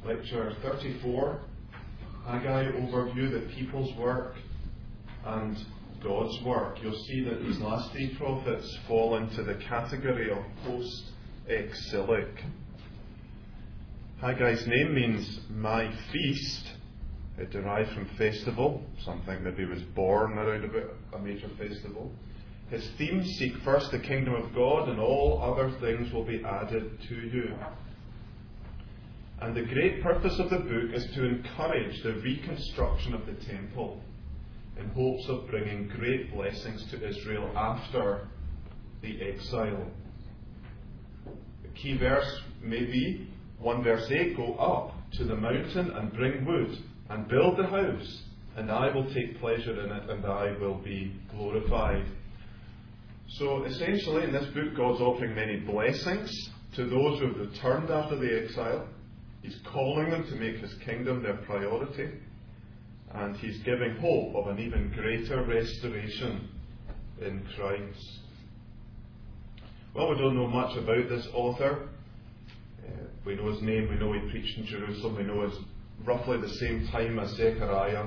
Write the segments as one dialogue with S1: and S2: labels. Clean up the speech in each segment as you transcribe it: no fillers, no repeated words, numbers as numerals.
S1: lecture 34, Haggai overview, the people's work and God's work. You'll see that these last three prophets fall into the category of post-exilic. Haggai's name means my feast. It derived from festival, something maybe was born around about a major festival. His theme, seek first the kingdom of God and all other things will be added to you. And the great purpose of the book is to encourage the reconstruction of the temple in hopes of bringing great blessings to Israel after the exile. The key verse may be 1 verse 8, go up to the mountain and bring wood and build the house, and I will take pleasure in it and I will be glorified. So essentially in this book God's offering many blessings to those who have returned after the exile. He's calling them to make His kingdom their priority, and He's giving hope of an even greater restoration in Christ. Well, we don't know much about this author. We know his name, we know he preached in Jerusalem, we know it's roughly the same time as Zechariah.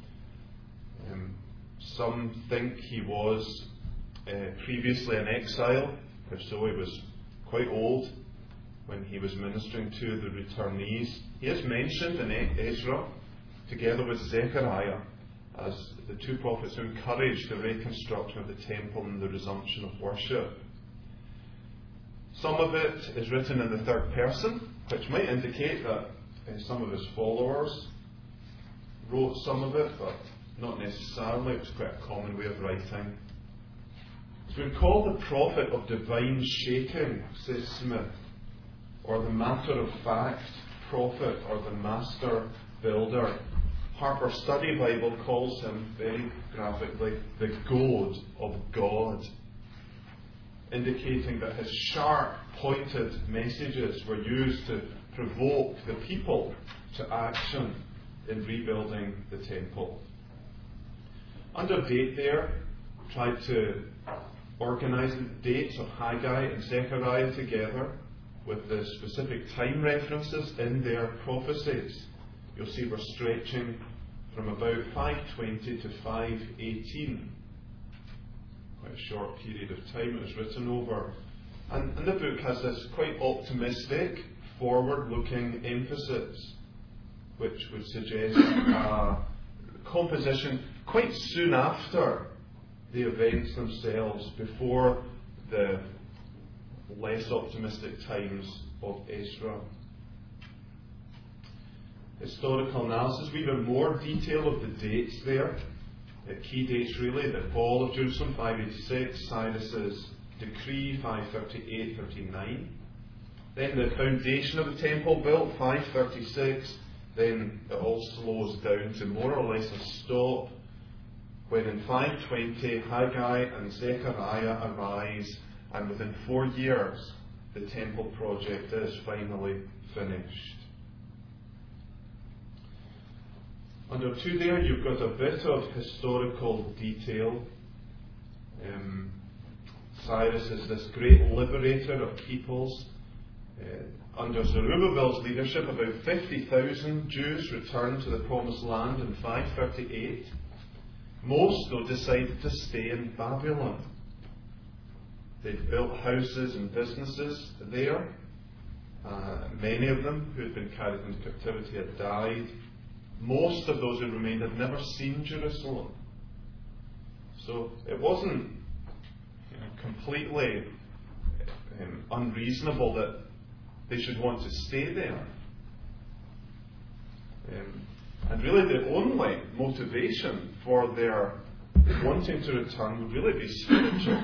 S1: Some think he was previously in exile. If so, he was quite old when he was ministering to the returnees. He is mentioned in Ezra together with Zechariah as the two prophets who encouraged the reconstruction of the temple and the resumption of worship. Some of it is written in the third person, which might indicate that some of his followers wrote some of it, but not necessarily. It was quite a common way of writing. He's been called the prophet of divine shaking, says Smith, or the matter-of-fact prophet, or the master builder. Harper Study Bible calls him very graphically the goad of God, indicating that his sharp, pointed messages were used to provoke the people to action in rebuilding the temple. Under date there, tried to organise the dates of Haggai and Zechariah together with the specific time references in their prophecies. You'll see we're stretching from about 520 to 518. Quite a short period of time it was written over. And the book has this quite optimistic, forward-looking emphasis, which would suggest a composition quite soon after the events themselves, before the less optimistic times of Ezra. Historical analysis, we have more detail of the dates there. The key dates really: the fall of Jerusalem, 586, Cyrus's decree, 538-39. Then the foundation of the temple built, 536. Then it all slows down to more or less a stop when in 520 Haggai and Zechariah arise, and within 4 years the temple project is finally finished. Under 2 there you've got a bit of historical detail. Cyrus is this great liberator of peoples. Under Zerubbabel's leadership, about 50,000 Jews returned to the Promised Land in 538. Most, though, decided to stay in Babylon. They'd built houses and businesses there. Many of them who had been carried into captivity had died. Most of those who remained had never seen Jerusalem. So it wasn't completely unreasonable that they should want to stay there. And really the only motivation for their wanting to return would really be spiritual.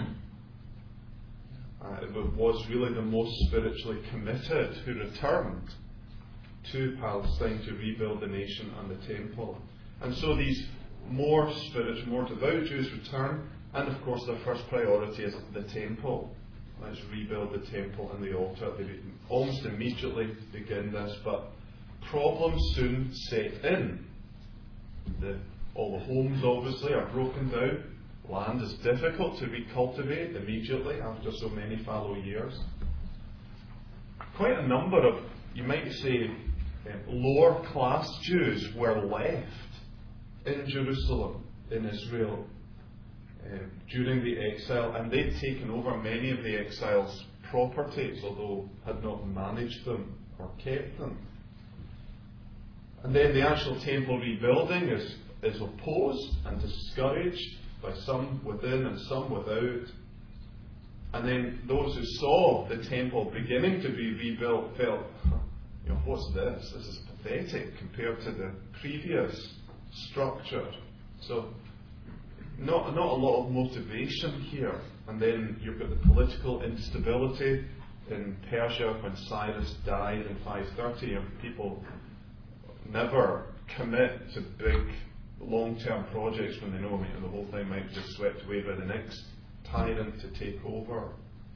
S1: It was really the most spiritually committed who returned to Palestine to rebuild the nation and the temple. And so these more spiritual, more devout Jews return, and of course their first priority is the temple. Let's rebuild the temple and the altar. They almost immediately begin this, but problems soon set in. All the homes obviously are broken down. Land is difficult to recultivate immediately after so many fallow years. Quite a number of, you might say, lower class Jews were left in Jerusalem, in Israel, during the exile, and they'd taken over many of the exiles' properties, although had not managed them or kept them. And then the actual temple rebuilding is opposed and discouraged by some within and some without. And then those who saw the temple beginning to be rebuilt felt, what's this? This is pathetic compared to the previous structure. So, not a lot of motivation here. And then you've got the political instability in Persia when Cyrus died in 530, and people never commit to big long-term projects when they know the whole thing might be just swept away by the next tyrant to take over.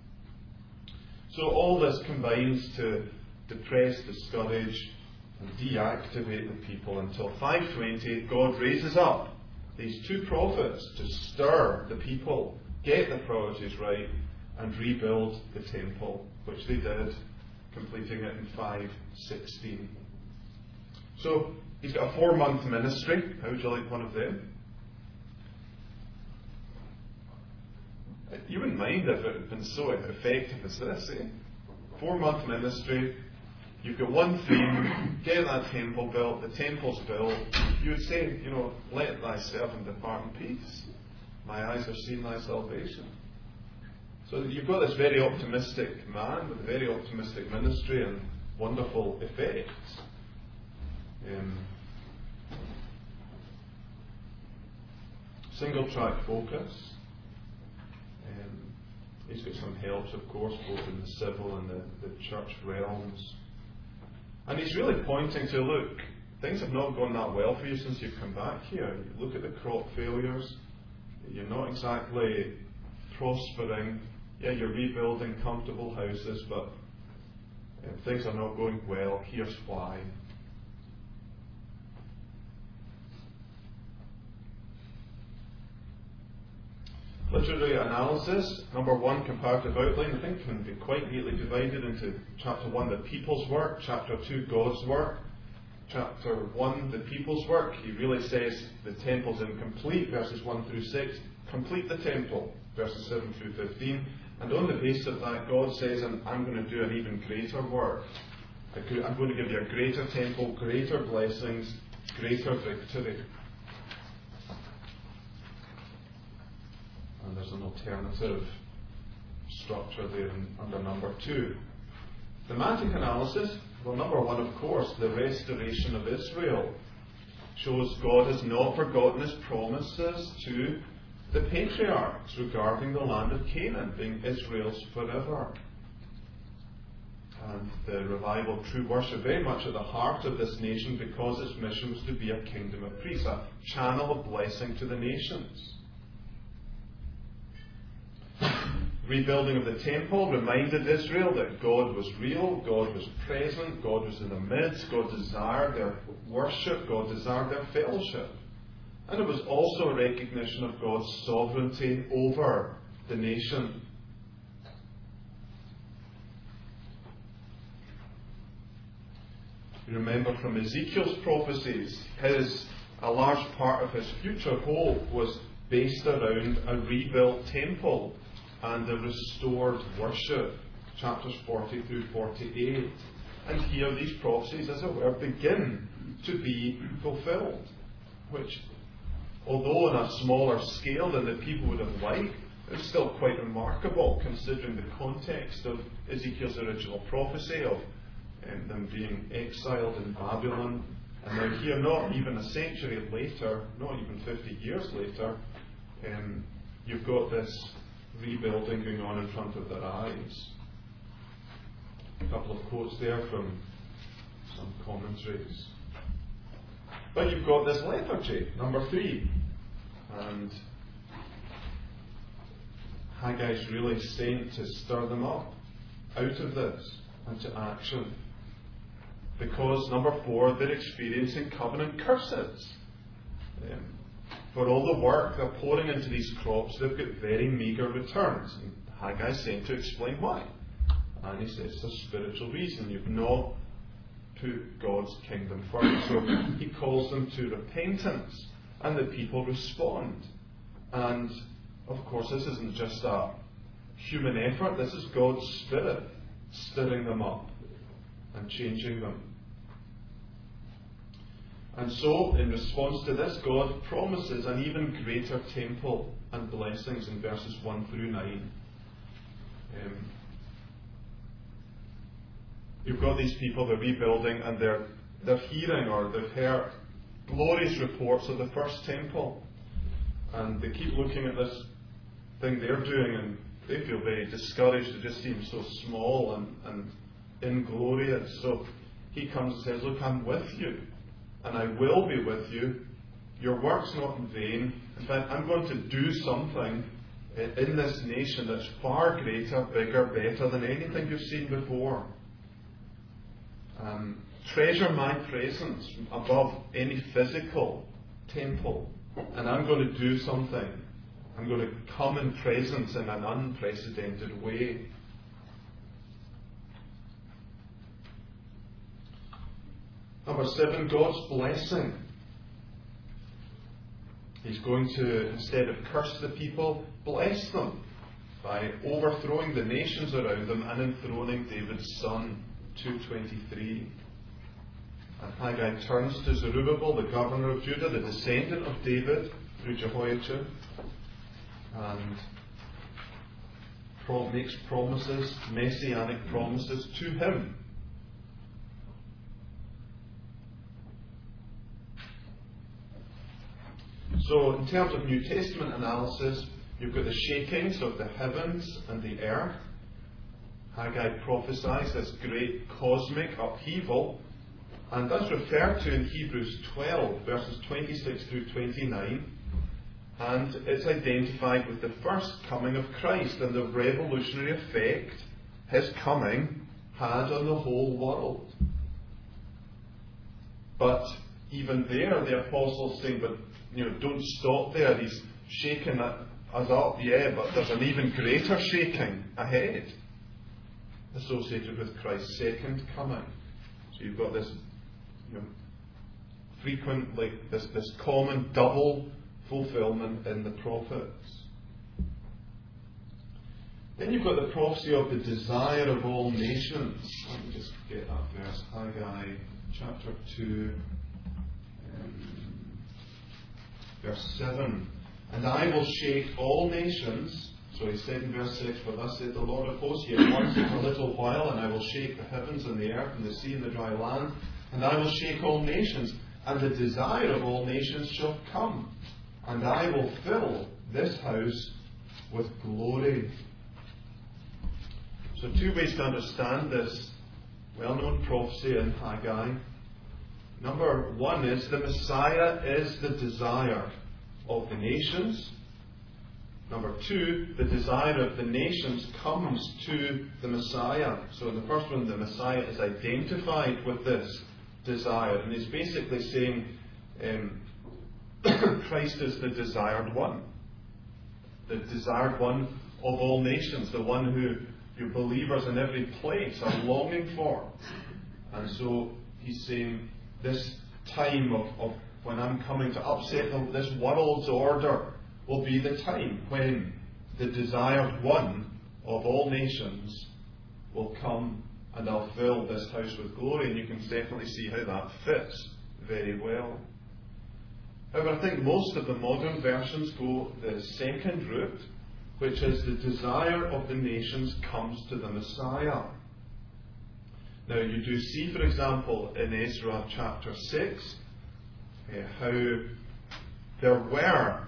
S1: So all this combines to depress, discourage, and deactivate the people until 520 God raises up these two prophets to stir the people, get the priorities right, and rebuild the temple, which they did, completing it in 516. So he's got a 4-month ministry. How would you like one of them? You wouldn't mind if it had been so effective as this, eh? 4-month ministry. You've got one theme, get that temple built, the temple's built. You would say, let thy servant depart in peace. My eyes have seen thy salvation. So you've got this very optimistic man with a very optimistic ministry and wonderful effects. Single track focus. He's got some helps, of course, both in the civil and the church realms. And he's really pointing to, look, things have not gone that well for you since you've come back here. You look at the crop failures. You're not exactly prospering. Yeah, you're rebuilding comfortable houses, but things are not going well. Here's why. Literary analysis. Number 1, comparative outline. I think can be quite neatly divided into chapter 1, the people's work, chapter 2, God's work. Chapter 1, the people's work. He really says the temple's incomplete, verses 1 through 6. Complete the temple, verses 7 through 15. And on the basis of that, God says, I'm going to do an even greater work. I'm going to give you a greater temple, greater blessings, greater victory. And there's an alternative structure there under number 2. Thematic analysis. Well, number 1, of course, the restoration of Israel. Shows God has not forgotten his promises to the patriarchs regarding the land of Canaan being Israel's forever. And the revival of true worship very much at the heart of this nation, because its mission was to be a kingdom of priests, a channel of blessing to the nations. Rebuilding of the temple reminded Israel that God was real, God was present, God was in the midst, God desired their worship, God desired their fellowship. And it was also a recognition of God's sovereignty over the nation. You remember from Ezekiel's prophecies, a large part of his future hope was based around a rebuilt temple and a restored worship, chapters 40 through 48. And here these prophecies, as it were, begin to be fulfilled, which, although on a smaller scale than the people would have liked, is still quite remarkable considering the context of Ezekiel's original prophecy of them being exiled in Babylon. And now here, not even a century later, not even 50 years later, you've got this rebuilding going on in front of their eyes. A couple of quotes there from some commentaries. But you've got this lethargy, number 3. And Haggai's really sent to stir them up out of this and to action. Because, number 4, they're experiencing covenant curses. For all the work they're pouring into these crops, they've got very meagre returns. And Haggai's sent to explain why. And he says it's a spiritual reason. You've not put God's kingdom first. So he calls them to repentance, and the people respond. And of course, this isn't just a human effort, this is God's Spirit stirring them up and changing them. And so, in response to this, God promises an even greater temple and blessings in verses 1 through 9. You've got these people, they're rebuilding, and they're hearing, or they've heard, glorious reports of the first temple. And they keep looking at this thing they're doing, and they feel very discouraged. It just seems so small and inglorious. So he comes and says, look, I'm with you, and I will be with you. Your work's not in vain. In fact, I'm going to do something in this nation that's far greater, bigger, better than anything you've seen before. Treasure my presence above any physical temple, and I'm going to do something. I'm going to come in presence in an unprecedented way. Number 7, God's blessing. He's going to, instead of curse the people, bless them by overthrowing the nations around them and enthroning David's son. 2:23. And Haggai turns to Zerubbabel, the governor of Judah, the descendant of David, through Jehoiachin, and makes promises, messianic promises to him. So, in terms of New Testament analysis, you've got the shakings of the heavens and the earth. Haggai prophesies this great cosmic upheaval, and that's referred to in Hebrews 12, verses 26 through 29, and it's identified with the first coming of Christ and the revolutionary effect his coming had on the whole world. But even there, the apostles saying, but don't stop there. He's shaking us up, but there's an even greater shaking ahead, associated with Christ's second coming. So you've got this frequent, this common double fulfillment in the prophets. Then you've got the prophecy of the desire of all nations. Let me just get that verse. Haggai chapter 2, verse 7. And I will shake all nations. So he said in verse 6, for thus saith the Lord of hosts, yet once in a little while, and I will shake the heavens and the earth and the sea and the dry land, and I will shake all nations, and the desire of all nations shall come, and I will fill this house with glory. So 2 ways to understand this well-known prophecy in Haggai. Number 1 is the Messiah is the desire of the nations. Number 2, the desire of the nations comes to the Messiah. So in the first one, the Messiah is identified with this desire, and he's basically saying Christ is the desired one. The desired one of all nations, the one who your believers in every place are longing for. And so he's saying this time of when I'm coming to upset this world's order will be the time when the desired one of all nations will come, and I'll fill this house with glory. And you can definitely see how that fits very well. However, I think most of the modern versions go the second route, which is the desire of the nations comes to the Messiah. Now, you do see, for example, in Ezra chapter 6, how there were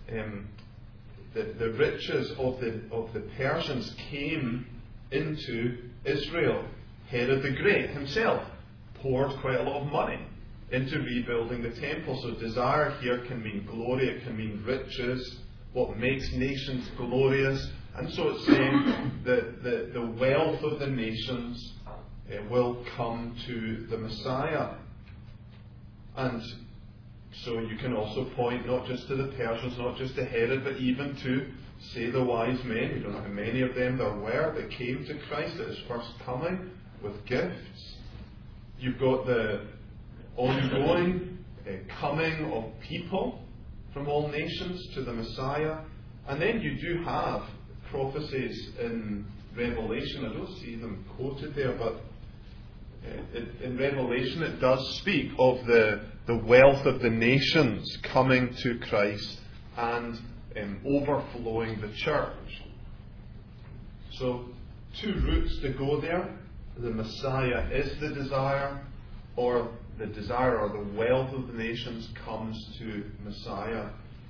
S1: the riches of the Persians came into Israel. Herod the Great himself poured quite a lot of money into rebuilding the temple. So desire here can mean glory, it can mean riches, what makes nations glorious. And so it's saying that the wealth of the nations will come to the Messiah. And so you can also point not just to the Persians, not just to Herod, but even to, say, the wise men. You don't know how many of them there were that came to Christ at his first coming with gifts. You've got the ongoing coming of people from all nations to the Messiah. And then you do have prophecies in Revelation. I don't see them quoted there, but in Revelation it does speak of the wealth of the nations coming to Christ and overflowing the church. So, two routes to go there. The Messiah is the desire, or the desire or the wealth of the nations comes to Messiah.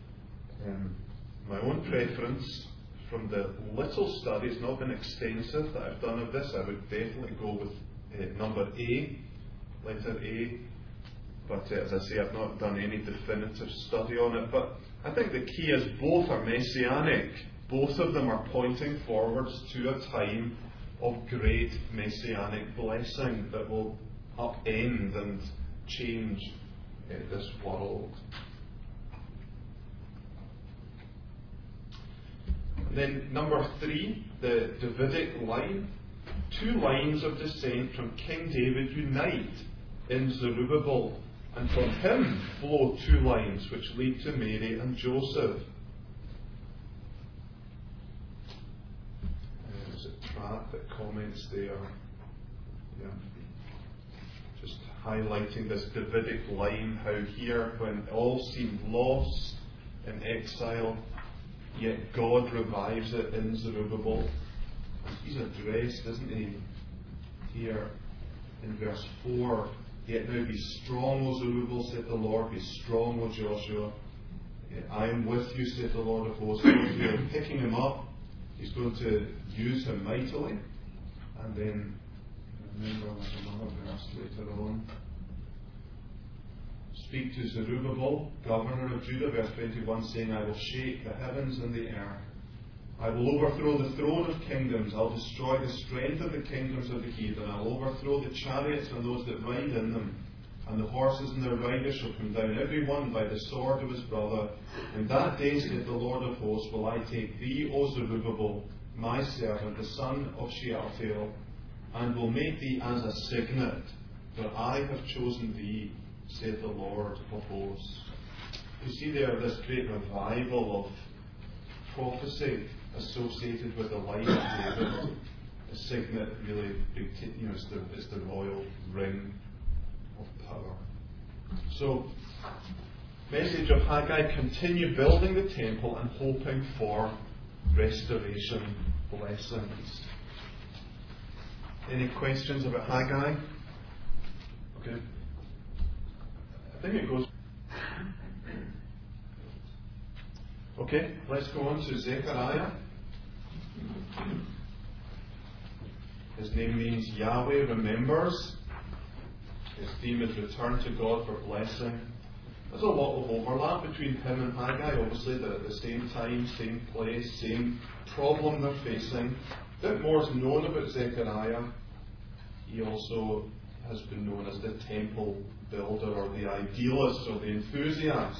S1: My own preference, from the little study, it's not been extensive that I've done of this, I would definitely go with number A, letter A. But as I say, I've not done any definitive study on it. But I think the key is both are messianic. Both of them are pointing forwards to a time of great messianic blessing that will upend and change this world. And then number 3, the Davidic line. 2 lines of descent from King David unite in Zerubbabel, and from him flow 2 lines which lead to Mary and Joseph. There's a Trapp that comments there. Yeah. Just highlighting this Davidic line, how here, when all seemed lost in exile, yet God revives it in Zerubbabel. He's addressed, isn't he, here in verse 4, yet now be strong, O Zerubbabel, saith the Lord, be strong, O Joshua. I am with you, saith the Lord of hosts. You're picking him up. He's going to use him mightily. And then, remember, there's another verse later on. Speak to Zerubbabel, governor of Judah, verse 21, saying, I will shake the heavens and the earth. I will overthrow the throne of kingdoms. I'll destroy the strength of the kingdoms of the heathen. I'll overthrow the chariots and those that ride in them. And the horses and their riders shall come down, every one by the sword of his brother. In that day, saith the Lord of hosts, will I take thee, O Zerubbabel, my servant, the son of Shealtiel, and will make thee as a signet, for I have chosen thee, saith the Lord of hosts. You see there this great revival of prophecy associated with the life of David. The signet really, is the royal ring of power. So, message of Haggai: continue building the temple and hoping for restoration blessings. Any questions about Haggai? Okay. I think it goes. Okay, let's go on to Zechariah. His name means Yahweh remembers. His theme is return to God for blessing. There's a lot of overlap between him and Haggai. Obviously, they're at the same time, same place, same problem they're facing. A bit more is known about Zechariah. He also has been known as the temple builder, or the idealist, or the enthusiast.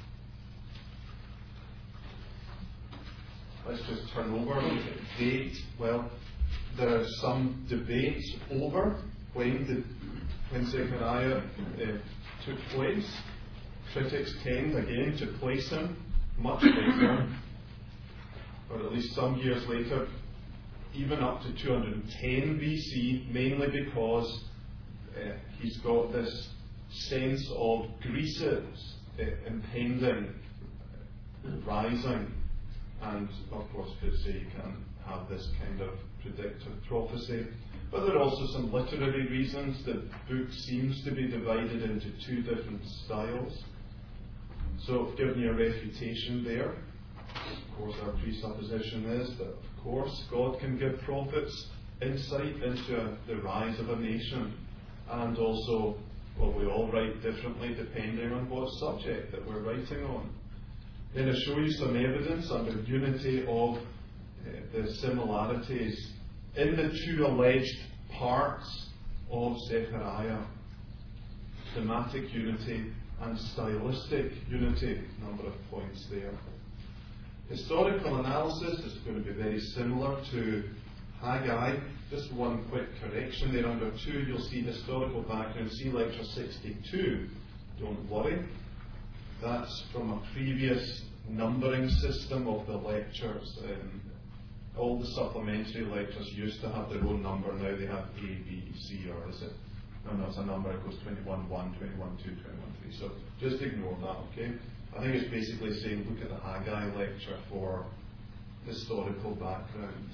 S1: Let's just turn over and look at date. Well, there are some debates over when Zechariah took place. Critics tend again to place him much later, or at least some years later, even up to 210 BC, mainly because he's got this sense of Greece's impending rising. And of course, could say you can have this kind of predictive prophecy. But there are also some literary reasons. The book seems to be divided into 2 different styles. So, giving you a refutation there. Of course, our presupposition is that, of course, God can give prophets insight into the rise of a nation. And also, well, we all write differently depending on what subject that we're writing on. Then I show you some evidence on the unity of the similarities in the 2 alleged parts of Zechariah. Thematic unity and stylistic unity. A number of points there. Historical analysis is going to be very similar to Haggai. just one quick correction there. Under 2, you'll see historical background. See lecture 62. Don't worry. That's from a previous numbering system of the lectures. All the supplementary lectures used to have their own number. Now they have A, B, C, or is it? No, it's a number. It goes 21, 1, 21, 2, 21, 3. So just ignore that, okay? I think it's basically saying look at the Haggai lecture for historical background.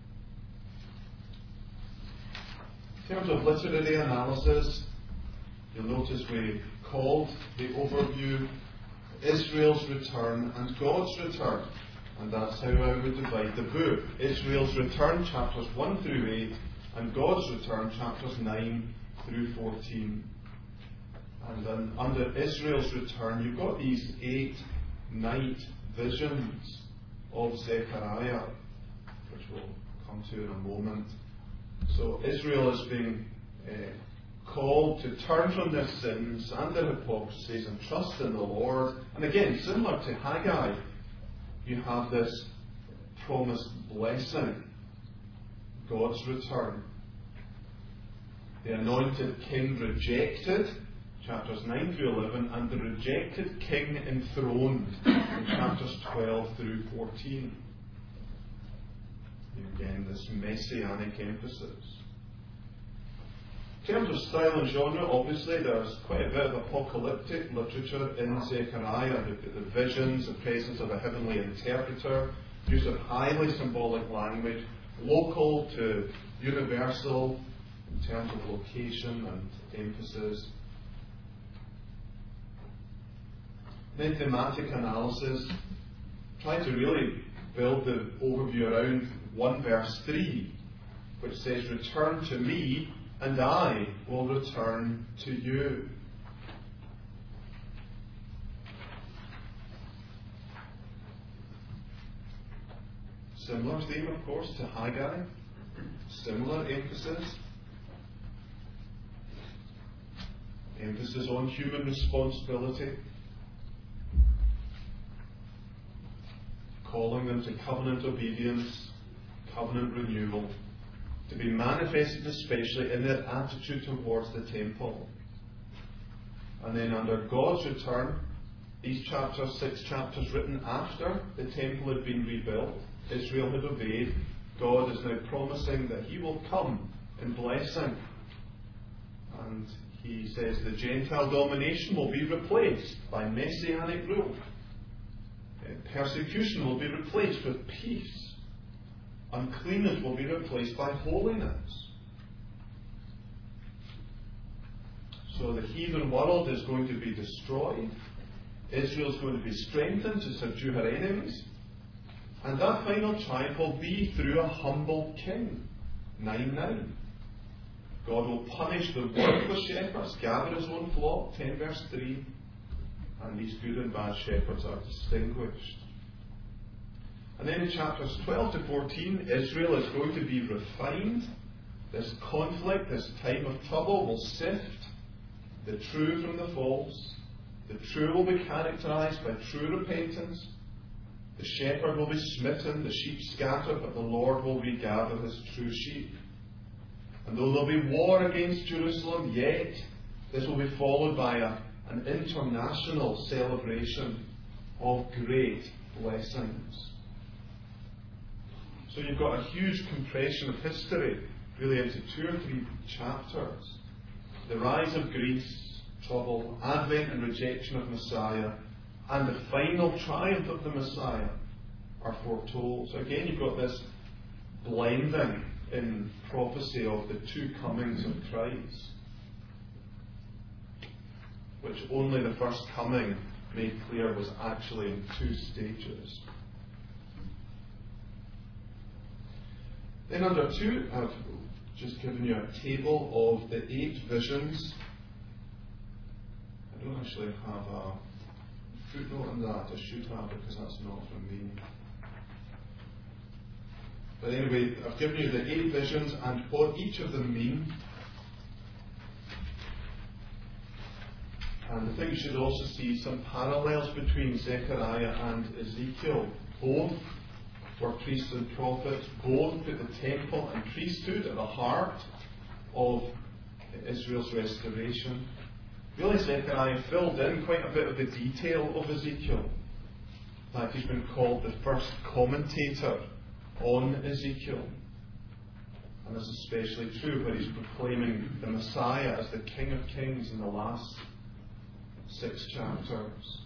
S1: In terms of literary analysis, you'll notice we called the overview Israel's return and God's return. And that's how I would divide the book. Israel's return, chapters 1 through 8, and God's return, chapters 9 through 14. And then under Israel's return, you've got these 8 night visions of Zechariah, which we'll come to in a moment. So Israel is being called to turn from their sins and their hypocrisies and trust in the Lord. And again, similar to Haggai, you have this promised blessing, God's return. The anointed king rejected, chapters 9 through 11, and the rejected king enthroned in chapters 12 through 14. Again, this messianic emphasis. In terms of style and genre, obviously there's quite a bit of apocalyptic literature in Zechariah. The visions, the presence of a heavenly interpreter, use of highly symbolic language, local to universal in terms of location and emphasis. Then thematic analysis, trying to really build the overview around 1 verse 3, which says, "Return to me, and I will return to you." Similar theme, of course, to Haggai. Similar emphasis. Emphasis on human responsibility. Calling them to covenant obedience, covenant renewal, to be manifested especially in their attitude towards the temple. And then under God's return, these chapters, 6 chapters written after the temple had been rebuilt, Israel had obeyed, God is now promising that He will come in blessing. And He says the Gentile domination will be replaced by messianic rule. Persecution will be replaced with peace. Uncleanness will be replaced by holiness. So the heathen world is going to be destroyed. Israel is going to be strengthened to subdue her enemies. And that final triumph will be through a humble king. 9:9. God will punish the worthless shepherds, gather His own flock. 10 verse 3. And these good and bad shepherds are distinguished. And then in chapters 12 to 14, Israel is going to be refined. This conflict, this time of trouble will sift the true from the false. The true will be characterized by true repentance. The shepherd will be smitten, the sheep scattered, but the Lord will regather His true sheep. And though there will be war against Jerusalem, yet this will be followed by an international celebration of great blessings. So you've got a huge compression of history, really into 2 or 3 chapters. The rise of Greece, trouble, advent and rejection of Messiah, and the final triumph of the Messiah are foretold. So again, you've got this blending in prophecy of the 2 comings of Christ, which only the first coming made clear was actually in 2 stages. Then under 2, I've just given you a table of the 8 visions. I don't actually have a footnote on that. I should have, because that's not from me. But anyway, I've given you the 8 visions and what each of them mean. And I think you should also see some parallels between Zechariah and Ezekiel. Both were priests and prophets. Both put the temple and priesthood at the heart of Israel's restoration. Really, Zechariah filled in quite a bit of the detail of Ezekiel. In fact, he's been called the first commentator on Ezekiel. And this is especially true when he's proclaiming the Messiah as the King of Kings in the last 6 chapters.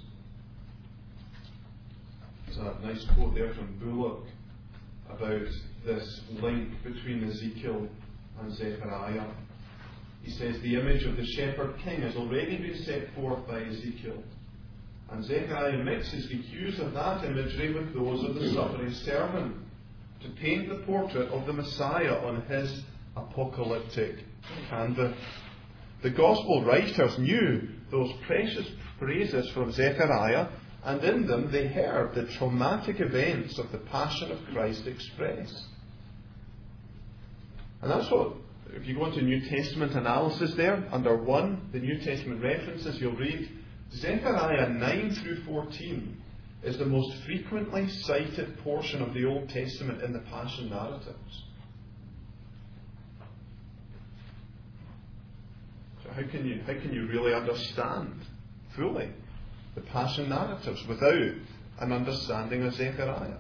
S1: There's a nice quote there from Bullock about this link between Ezekiel and Zechariah. He says, the image of the shepherd king has already been set forth by Ezekiel, and Zechariah mixes the hues of that imagery with those of the suffering servant to paint the portrait of the Messiah on his apocalyptic canvas. The Gospel writers knew those precious phrases from Zechariah, and in them they heard the traumatic events of the Passion of Christ expressed. And that's what, if you go into New Testament analysis there, under 1, the New Testament references, you'll read Zechariah 9 through 14 is the most frequently cited portion of the Old Testament in the Passion narratives. So how can you really understand fully the Passion narratives without an understanding of Zechariah?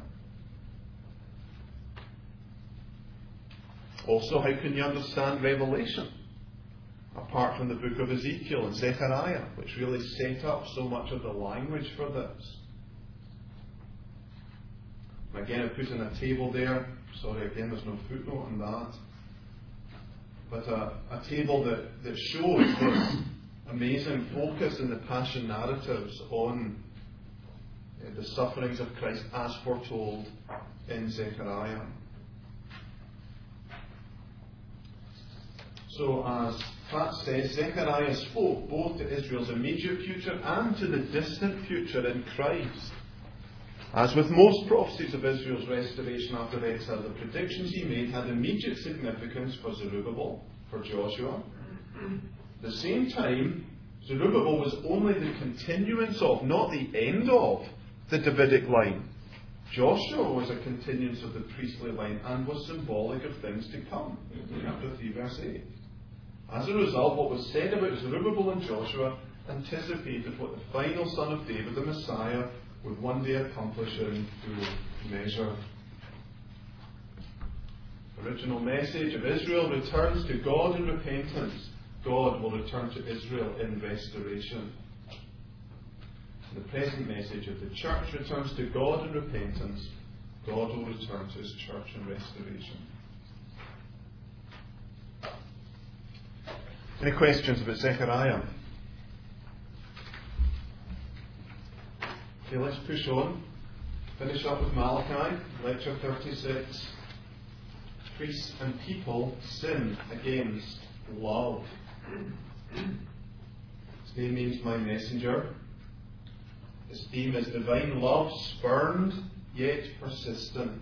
S1: Also, how can you understand Revelation apart from the book of Ezekiel and Zechariah, which really set up so much of the language for this? And again, I put in a table there. Sorry, again, there's no footnote on that. But a table that shows this amazing focus in the Passion narratives on the sufferings of Christ as foretold in Zechariah. So, as Pratt says, Zechariah spoke both to Israel's immediate future and to the distant future in Christ. As with most prophecies of Israel's restoration after exile, the predictions he made had immediate significance for Zerubbabel, for Joshua. At the same time, Zerubbabel was only the continuance of, not the end of, the Davidic line. Joshua was a continuance of the priestly line and was symbolic of things to come. Chapter 3, verse 8. As a result, what was said about Zerubbabel and Joshua anticipated what the final son of David, the Messiah, would one day accomplish in full measure. The original message of Israel returns to God in repentance. God will return to Israel in restoration. The present message of the church returns to God in repentance. God will return to his church in restoration. Any questions about Zechariah? Okay, let's push on. Finish up with Malachi, lecture 36. Priests and people sin against love. His name means my messenger. His theme is divine love, spurned yet persistent.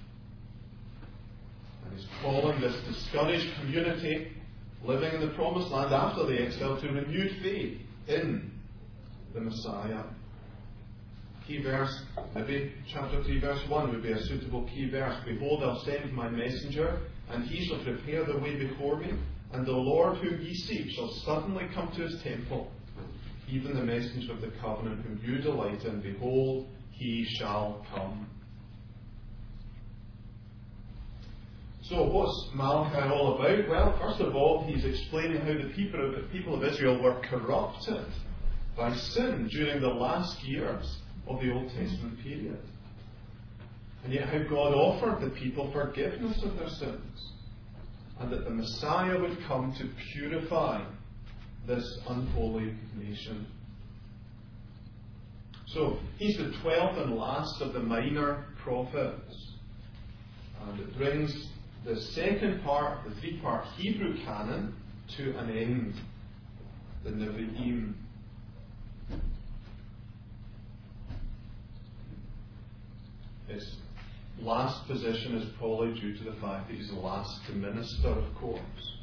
S1: And he's calling this discouraged community living in the promised land after the exile to renewed faith in the Messiah. Key verse, maybe chapter 3 verse 1 would be a suitable key verse. Behold, I'll send my messenger, and he shall prepare the way before me, and the Lord whom ye seek shall suddenly come to his temple, even the messenger of the covenant whom you delight in. Behold, he shall come. So what's Malachi all about? Well, first of all, he's explaining how the people of Israel were corrupted by sin during the last years of the Old Testament period. And yet how God offered the people forgiveness of their sins, and that the Messiah would come to purify this unholy nation. So, he's the 12th and last of the minor prophets. And it brings the second part, the 3-part Hebrew canon, to an end. The Nevi'im. His last position is probably due to the fact that he's the last to minister, of course.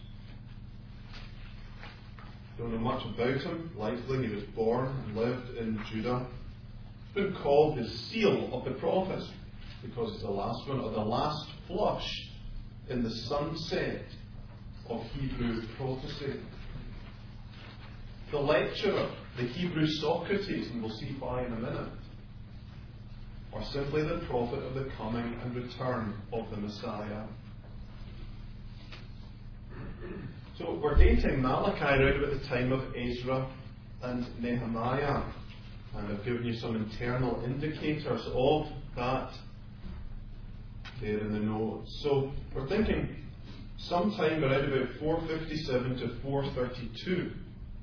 S1: Don't know much about him. Likely he was born and lived in Judah. He's been called the seal of the prophets. because it's the last one, or the last flush in the sunset of Hebrew prophecy. The lecturer, the Hebrew Socrates, and we'll see why in a minute, or simply the prophet of the coming and return of the Messiah. So we're dating Malachi around about the time of Ezra and Nehemiah, and I've given you some internal indicators of that there in the notes. So we're thinking sometime around about 457 to 432.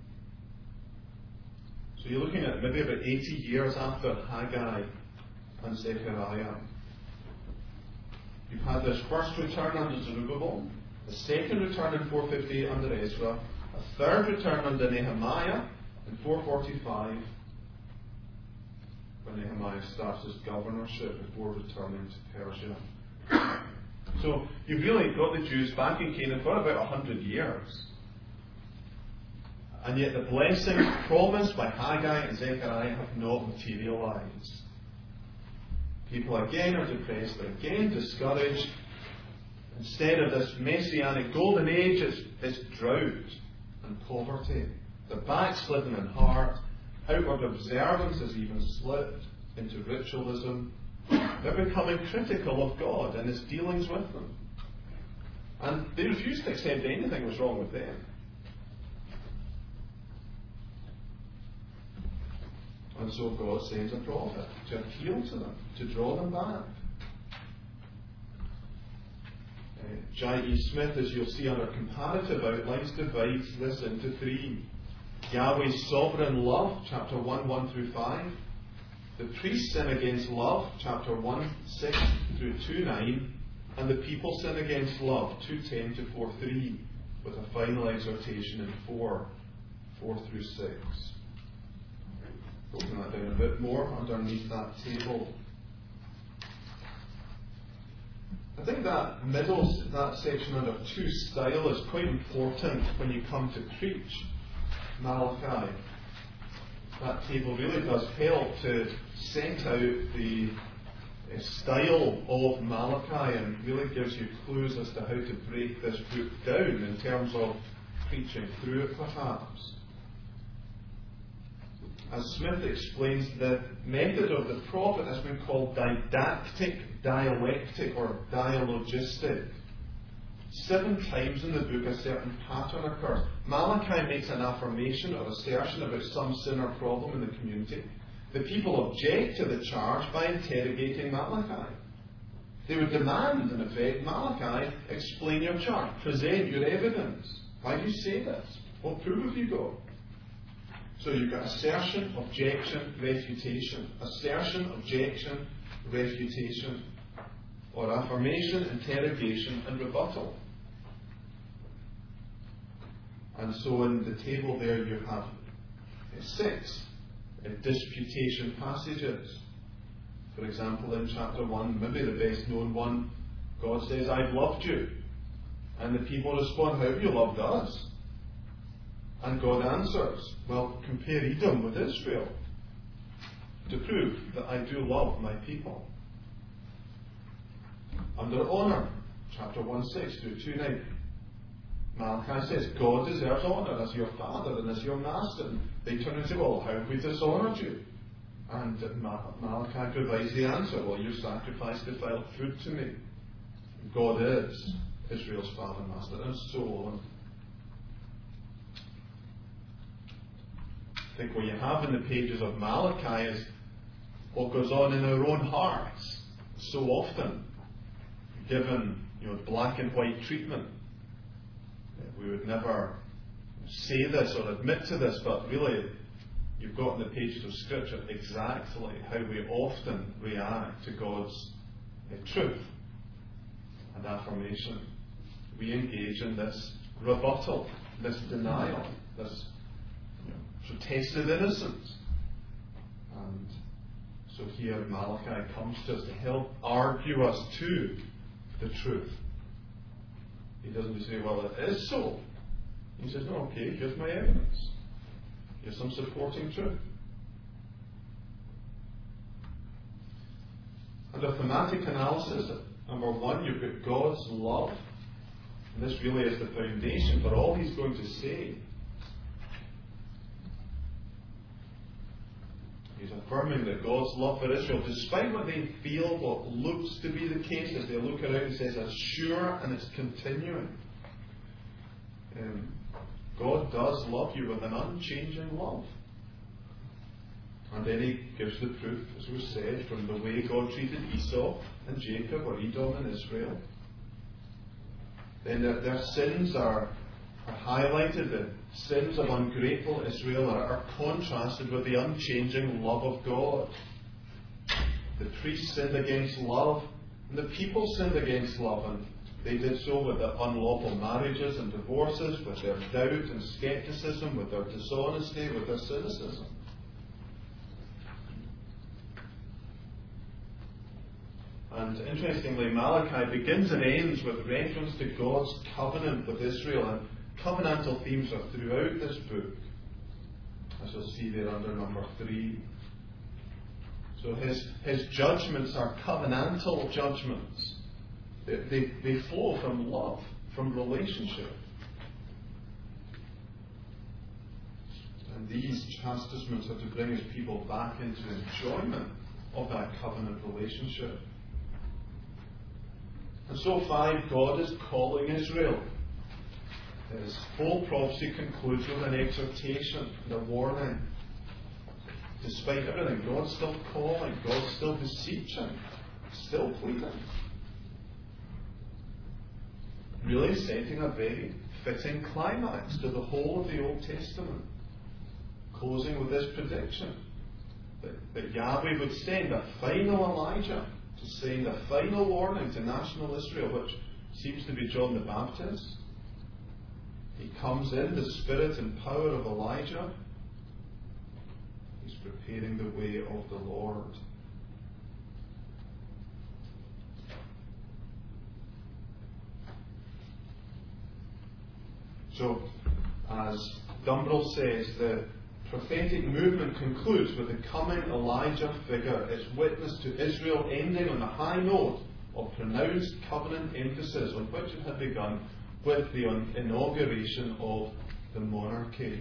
S1: So you're looking at maybe about 80 years after Haggai and Zechariah. You've had this first return under Zerubbabel, a second return in 458 under Ezra, a third return under Nehemiah in 445, when Nehemiah starts his governorship before returning to Persia. So you've really got the Jews back in Canaan for about 100 years. And yet the blessings promised by Haggai and Zechariah have not materialized. People again are depressed, they're again discouraged. Instead of this messianic golden age, it's drought and poverty. They're backslidden in heart. Outward observance has even slipped into ritualism. They're becoming critical of God and His dealings with them. And they refuse to accept anything was wrong with them. And so God sends a prophet to appeal to them, to draw them back. J.E. Smith, as you'll see under comparative outlines, divides this into three. Yahweh's sovereign love, chapter 1, 1 through 5. The priests sin against love, chapter 1, 6 through 2, 9. And the people sin against love, 2, 10 to 4, 3, with a final exhortation in 4, 4 through 6. Broken that down a bit more underneath that table. I think that that section under 2 style is quite important when you come to preach Malachi. That table really does help to set out the style of Malachi and really gives you clues as to how to break this book down in terms of preaching through it perhaps. As Smith explains, the method of the prophet has been called didactic, dialectic, or dialogistic. 7 times in the book a certain pattern occurs. Malachi makes an affirmation or assertion about some sin or problem in the community. The people object to the charge by interrogating Malachi. They would demand, in effect, Malachi, explain your charge, present your evidence. Why do you say this? What proof have you got? So you've got assertion, objection, refutation. Assertion, objection, refutation. Or affirmation, interrogation, and rebuttal. And so in the table there you have 6 disputation passages. For example, in chapter 1, maybe the best known one, God says, I've loved you. And the people respond, how have you loved us? And God answers, well, compare Edom with Israel to prove that I do love my people. Under honour, chapter 1:6 through 2:9, Malachi says, God deserves honour as your father and as your master. And they turn and say, well, how have we dishonoured you? And Malachi provides the answer, well, you sacrificed defiled food to me. God is Israel's father and master, and so on. I think what you have in the pages of Malachi is what goes on in our own hearts so often, given black and white treatment. We would never say this or admit to this, but really you've got in the pages of Scripture exactly how we often react to God's truth and affirmation. We engage in this rebuttal, this denial, this protested innocence. And so here Malachi comes to us to help argue us to the truth. He doesn't say, well, it is so. He says, no, okay, here's my evidence. Here's some supporting truth. And a thematic analysis, number one, you've got God's love. And this really is the foundation for all he's going to say. He's affirming that God's love for Israel, despite what they feel, what looks to be the case as they look around, he says it's sure and it's continuing. God does love you with an unchanging love. And then he gives the proof, as was said, from the way God treated Esau and Jacob, or Edom and Israel. Then their sins are highlighted. The sins of ungrateful Israel are contrasted with the unchanging love of God. The priests sinned against love, and the people sinned against love, and they did so with their unlawful marriages and divorces, with their doubt and scepticism, with their dishonesty, with their cynicism. And interestingly, Malachi begins and ends with reference to God's covenant with Israel, and covenantal themes are throughout this book, as you'll see there under number 3. So his judgments are covenantal judgments. They flow from love, from relationship. And these chastisements are to bring his people back into enjoyment of that covenant relationship. And so 5, God is calling Israel. His whole prophecy concludes with an exhortation and a warning. Despite everything, God's still calling, God's still beseeching, still pleading. Really setting a very fitting climax to the whole of the Old Testament. Closing with this prediction that Yahweh would send a final Elijah to send a final warning to national Israel, which seems to be John the Baptist. He comes in the spirit and power of Elijah. He's preparing the way of the Lord. So, as Dumbrell says, the prophetic movement concludes with the coming Elijah figure, its witness to Israel ending on a high note of pronounced covenant emphasis on which it had begun with the inauguration of the monarchy.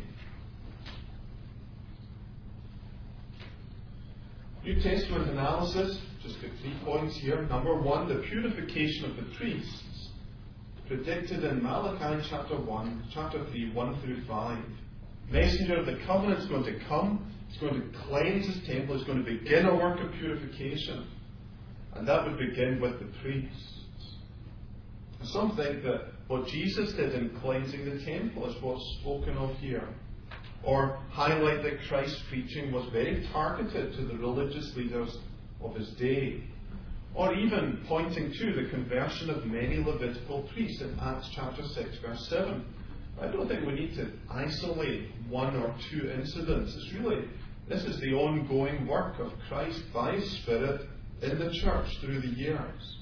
S1: New Testament analysis, just got 3 points here. Number 1, the purification of the priests, predicted in Malachi chapter 3, 1 through 5. Messenger of the covenant is going to come, he's going to cleanse his temple, he's going to begin a work of purification. And that would begin with the priests. Some think that what Jesus did in cleansing the temple is what's spoken of here. Or highlight that Christ's preaching was very targeted to the religious leaders of his day. Or even pointing to the conversion of many Levitical priests in Acts chapter 6 verse 7. I don't think we need to isolate 1 or 2 incidents. This is the ongoing work of Christ by his Spirit in the church through the years,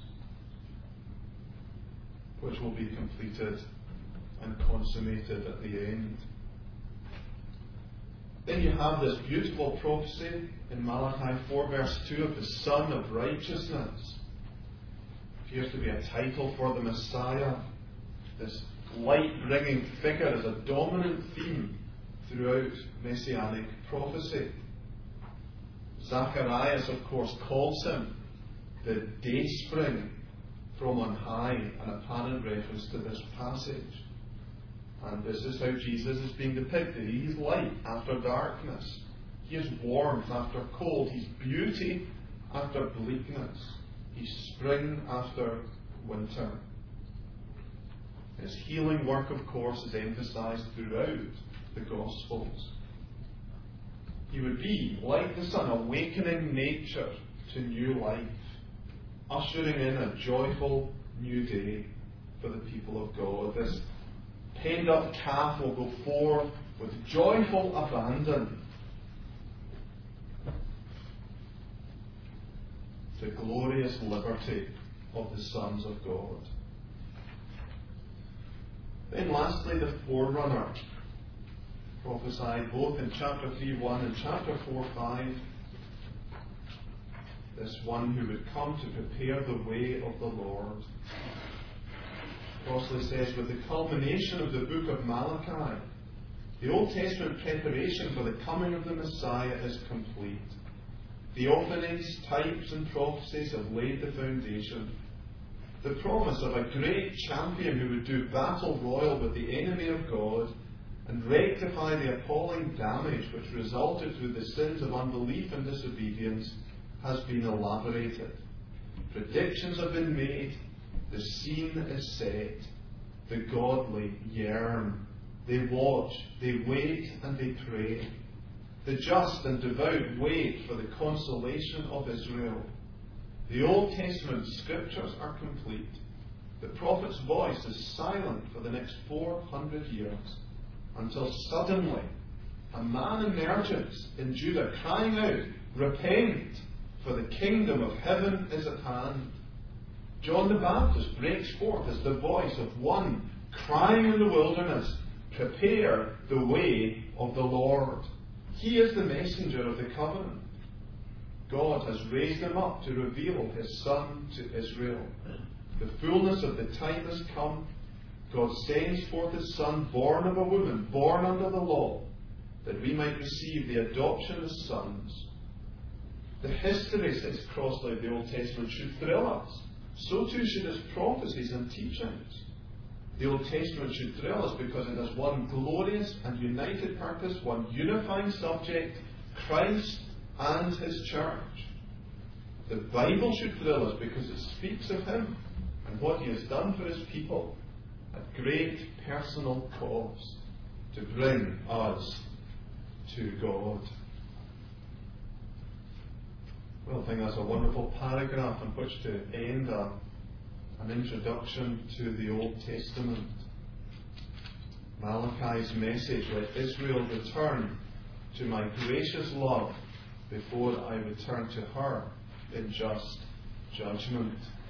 S1: which will be completed and consummated at the end. Then you have this beautiful prophecy in Malachi 4 verse 2 of the Son of Righteousness. It appears to be a title for the Messiah. This light-bringing figure is a dominant theme throughout Messianic prophecy. Zacharias, of course, calls him the Dayspring from on high, an apparent reference to this passage. And this is how Jesus is being depicted. He is light after darkness. He is warmth after cold. He's beauty after bleakness. He's spring after winter. His healing work, of course, is emphasized throughout the Gospels. He would be, like the sun, awakening nature to new life, ushering in a joyful new day for the people of God. This penned-up calf will go forth with joyful abandon to glorious liberty of the sons of God. Then lastly, the forerunner, prophesied both in chapter 3:1 and chapter 4:5. this one who would come to prepare the way of the Lord. Crossley says, with the culmination of the book of Malachi, the Old Testament preparation for the coming of the Messiah is complete. Theophanies, types and prophecies have laid the foundation. The promise of a great champion who would do battle royal with the enemy of God and rectify the appalling damage which resulted through the sins of unbelief and disobedience has been elaborated. Predictions have been made. The scene is set. The godly yearn. They watch, they wait, and they pray. The just and devout wait for the consolation of Israel. The Old Testament scriptures are complete. The prophet's voice is silent for the next 400 years, until suddenly a man emerges in Judah crying out, "Repent, for the kingdom of heaven is at hand." John the Baptist breaks forth as the voice of one crying in the wilderness, "Prepare the way of the Lord." He is the messenger of the covenant. God has raised him up to reveal his Son to Israel. The fullness of the time has come. God sends forth his Son, born of a woman, born under the law, that we might receive the adoption as sons. The history, says Crossley, of the Old Testament should thrill us. So too should its prophecies and teachings. The Old Testament should thrill us because it has one glorious and united purpose, one unifying subject, Christ and his church. The Bible should thrill us because it speaks of him and what he has done for his people at great personal cost to bring us to God. Well, I think that's a wonderful paragraph on which to end an introduction to the Old Testament. Malachi's message, "Let Israel return to my gracious love before I return to her in just judgment."